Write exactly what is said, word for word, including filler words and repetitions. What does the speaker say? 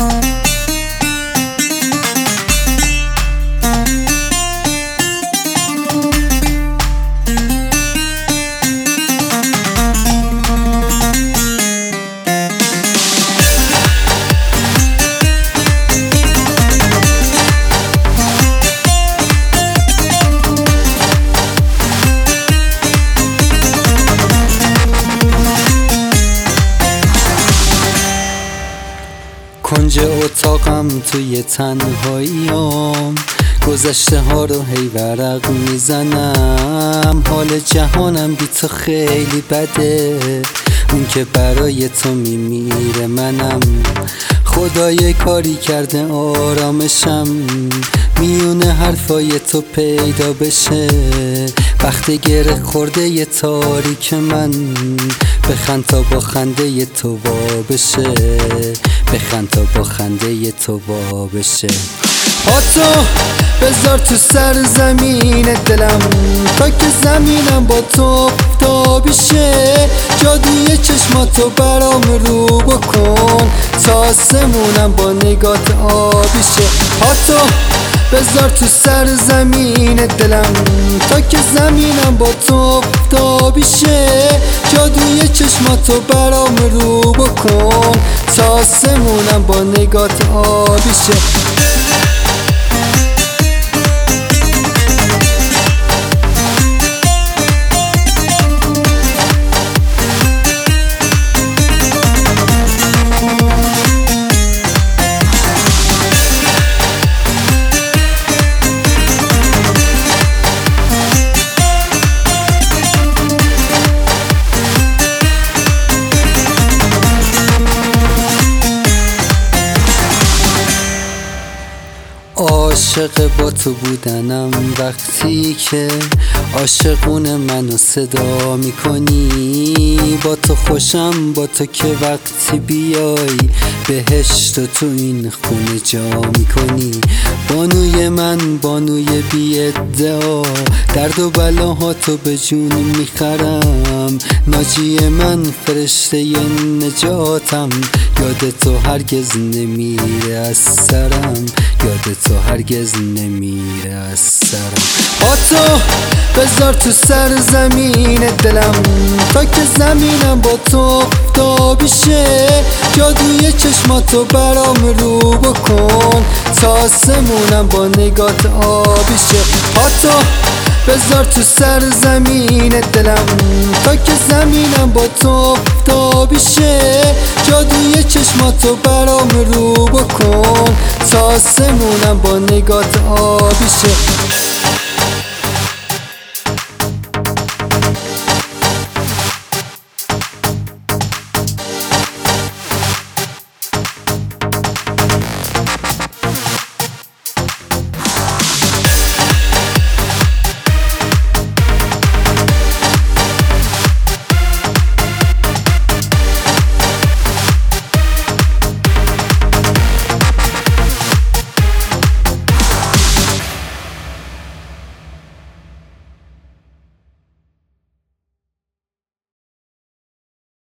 کنج اتاقم توی تنهاییام، گذشته ها رو هی ورق میزنم. حال جهانم بی تو خیلی بده، اون که برای تو میمیره منم. خدای کاری کرده آرامشم میونه حرفای تو پیدا بشه. وقت گره خورده ی تاریک من، بخند تا با خنده ی تو وا بشه. بخند تا با خنده ی تو وا بشه. پاتو بذار تو سر زمین دلم، تا که زمینم با تو تابی شه. جادوی چشماتو برام رو بکن، تا آسمونم با نگات آبی شه. پاتو بذار تو سر زمین دلم، تا که زمینم با تو تابی شه. جادوی چشماتو برام رو بکن، تا آسمونم با نگات آبی شه. عاشق با تو بودنم وقتی که عاشقون منو صدا میکنی. با تو خوشم، با تو که وقتی بیای بهشت و تو این خونه جا میکنی. بانوی من، بانوی بی ادعا، درد و بلاها تو به جون میخرم. ناجی من، فرشته نجاتم، یاد تو هرگز نمیره از سرم. یاد تو هرگز نمیره از سرم. با تو بذار تو سر زمین دلم، تا که زمینم با تو تابی شه. جادوی چشماتو برام رو بکن، تا آسمونم با نگات آبی شه. با تو بذار تو سر زمین دلم، تا که زمینم با تو تابی شه. جادوی چشماتو برام رو بکن، تا آسمونم با نگات آبی شه.